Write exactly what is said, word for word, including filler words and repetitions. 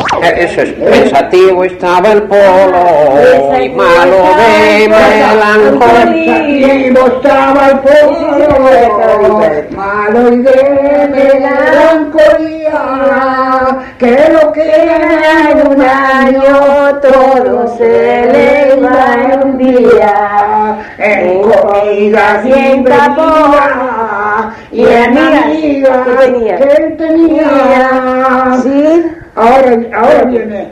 Eso es, pensativo estaba el polo y malo de melancolía. Pensativo estaba el polo, malo y de melancolía, que lo que era en un año todo se le iba en un día, en comidas y en bebida, y en amigas que él tenía. ¿Sí? Ahora, ahora viene